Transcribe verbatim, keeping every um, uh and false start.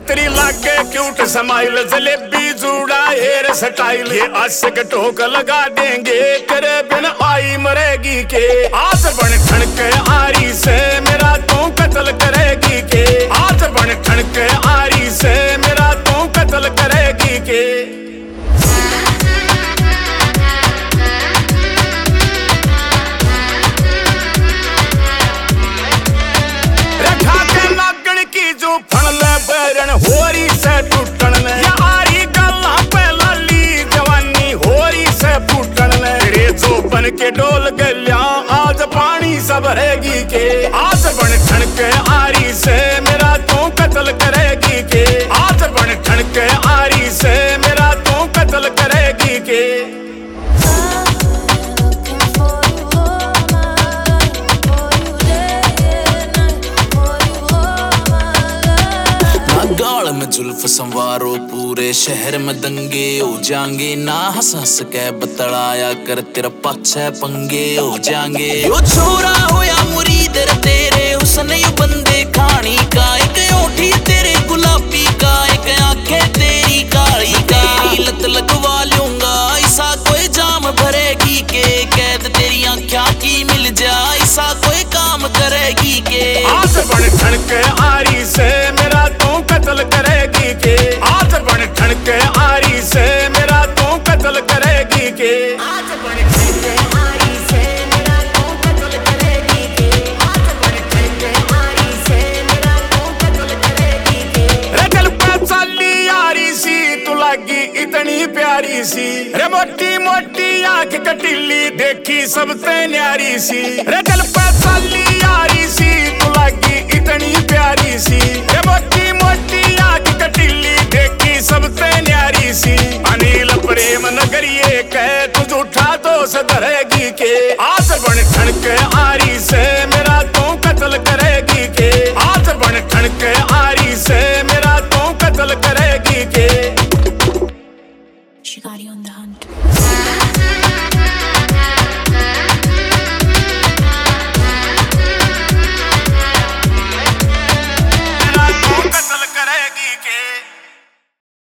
तेरी लागे cute smile, jalebi जूड़ा हेयर स्टाइल, ये आशिक ठोक लगा देंगे, तेरे बिन आई मरेगी के। आज बन ठनके आरी से मेरा तू कत्ल करेगी के, आज बन ठनके आरी से मेरा तू कत्ल करेगी के। रखा के नागण की जो फणल बैरन होरी से टूटन ले, यारी गल्ला पे लाली जवानी होरी से फूटन ले। तेरे जो बन के डोल गलिया आज पानी सब रहेगी के, आज बन ठनके आरी से मेरा तू कत्ल करेगी के, आज बन ठनके आरी से मेरा तू कत्ल करेगी के। गाल में जुल्फ संवारो, पूरे शहर में दंगे हो जाएंगे, ना हंस हंस के बतलाया कर तेरा पाछे पंगे हो जाएंगे। यो छोरा हो या मुरीद तेरे हुस्न यू बंदे खानी का, एक ओठी तेरे गुलाबी का, एक आंखें तेरी काली का। लत लगवा लूंगा ऐसा कोई जाम भरेगी के, कैद तेरी आंखें की मिल जाए ऐसा कोई काम करेगी के। आज बन ठनके आरी से मेरा तू कत्ल करेगी के, आज बन ठनके आरी से मेरा तू कत्ल करेगी के। आज बन ठनके आरी से मेरा तू कत्ल करेगी के, आज बन ठनके आरी से मेरा तू कत्ल करेगी के। रे चल पे चली यारी सी तू लगी इतनी प्यारी सी, रे मोटी मोटी आंख कटीली देखी सबसे न्यारी सी। रे चल पे चली यारी सी तू लगी इतनी प्यारी सी।